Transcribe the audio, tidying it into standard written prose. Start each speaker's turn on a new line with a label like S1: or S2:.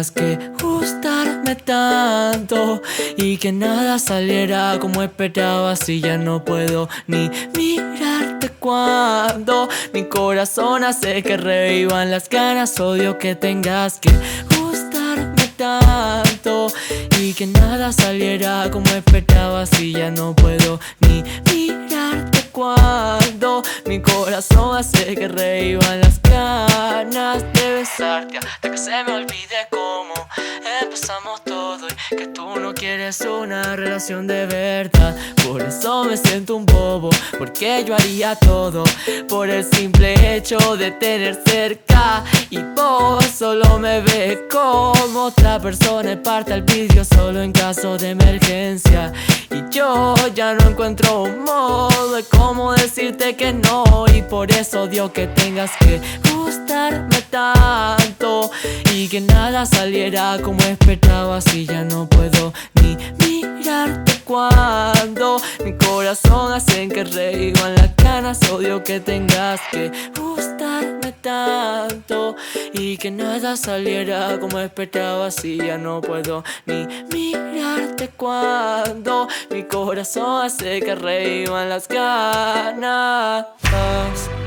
S1: tengas que gustarme tanto y que nada saliera como esperaba. Si ya no puedo ni mirarte cuando mi corazón hace que revivan las ganas. Odio que tengas que gustarme tanto y que nada saliera como esperaba. Si ya no puedo ni mirarte cuando mi corazón hace que revivan las ganas de besarte hasta que se me olvide cómo empezamos todo y que tú no quieres una relación de verdad. Por eso me siento un bobo, porque yo haría todo por el simple hecho de tener cerca, y vos solo me ves como otra persona y parte al vidrio solo en caso de emergencia. Y yo ya no encuentro un modo de cómo decirte que no, y por eso odio que tengas que gustarme tanto y que nada saliera como esperaba. Si ya no puedo ni mirarte cuando mi corazón hace que revivan las ganas. Odio que tengas que gustarme tanto y que nada saliera como esperaba. Si ya no puedo ni mirarte cuando mi corazón hace que revivan las ganas.